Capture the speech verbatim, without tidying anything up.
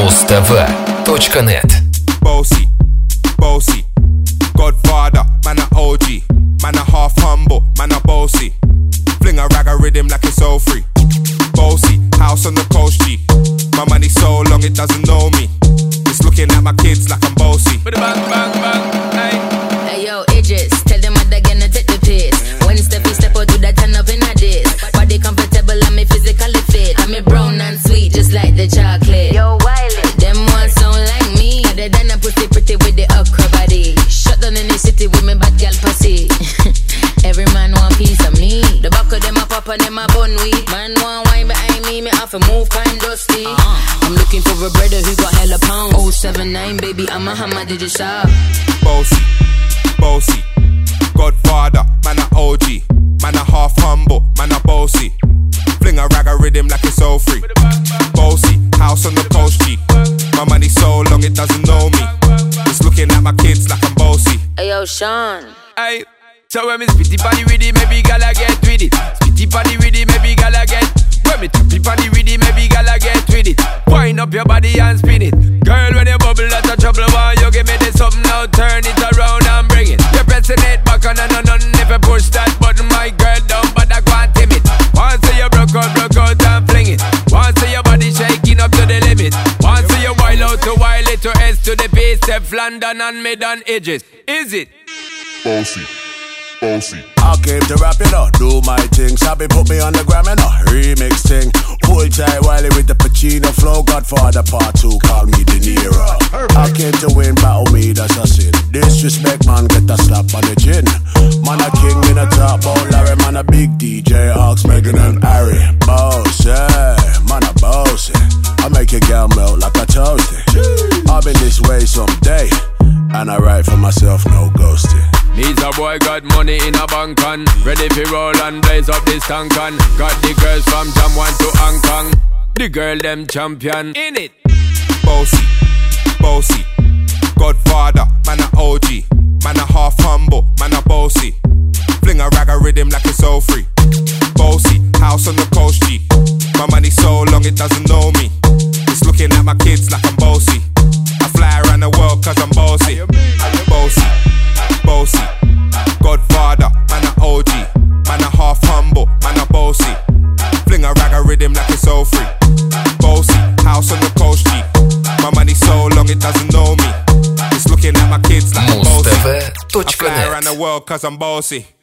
муз тэ вэ точка нет. Bossy, bossy, Godfather, man a о джи, man a half humble, man a bossy. Fling a rag a rhythm like it's all free. Bossy, house on the coast G. My money so long it doesn't know me. It's looking at my kids like I'm bossy. Bang, bang, bang, hey. Hey yo, Idris, tell them what they're gonna take the piss. When step you step out to that turn up in a diss. Body comfortable and me physically fit. I'm a brown and sweet just like the chocolate. Yo, Wiley, them ones sound like me. Other than a pussy pretty with the okra body. Shut down in the city with me bad girl pussy. Every man want piece of me. The back of them a pop and them a bun weed. Man want wine behind me, me have to move kind dusty. uh-huh. I'm looking for a brother who got hella pounds. oh seven nine baby, I'm a hammer, did you shop? Bossy, bossy, Godfather, man a о джи, man a half humble, man a bossy. Fling a rag a rhythm like it's all free. Bossy, house on the coast G. My money so long it doesn't know me. It's looking at my kids like I'm bossy. Hey yo, Sean. Hey, so when me spitty body with it, maybe gala get with it. Spitty body with it, maybe gala get. When me tappy body with it, maybe gala get with it. Wind up your body and spin it. Girl, when you bubble out of trouble, why you give me this something now? Turn it around and bring it. You're pressing it back on and on and if you push that button, my girl down, but I can't tame it. Once you broke out, broke out and fling it. Once your body shaking up to the limit. Once you wild out to wild it to S to the base, step London and mid and edges. Is it? Bossy, bossy. I came to rap it up, do my thing. Sabi put me on the gram and a remix thing. Pull tight Wiley with the Pacino flow. Godfather part two, call me De Niro. I came to win, battle me, that's a sin. Disrespect, man, get a slap on the chin. Man a king in a top, oh Larry, man a big D J, Ox, Megan and Harry. Boss, yeah, man a boss. I make your girl melt like a toasty. I'll be this way someday, and I write for myself, no ghosting. Needs a boy got money in a bank on. Ready for roll and blaze up this tank on. Got the girls from Jamwan to Hong Kong. The girl them champion in it. Bossy, bossy, Godfather, man a о джи, man a half humble, man a bossy. Fling a rag a rhythm like it's all free. Bossy, house on the coast G. My money so long it doesn't know me. It's looking at my kids like I'm bossy. I fly around the world cause I'm bossy. Bossy, bossy, Godfather, man a о джи, man a half humble, man a bossy. Fling a rag a rhythm like it's all free. Bossy, house on the coast G. My money so long it doesn't know me. It's looking at my kids like I'm муз тэ bossy. вэ I точка fly around нет. the world cause I'm bossy.